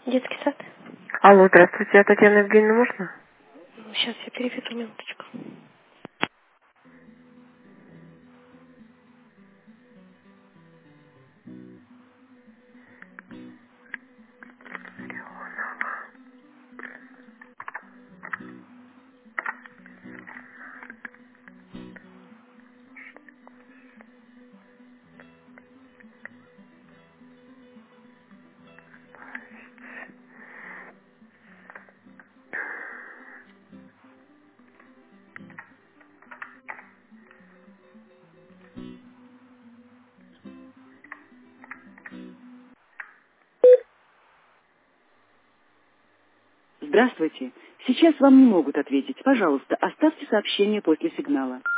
Детский сад. Алло, здравствуйте, Татьяна Евгеньевна, можно? Сейчас я переведу, минуточку. Здравствуйте. Сейчас вам не могут ответить. Пожалуйста, оставьте сообщение после сигнала.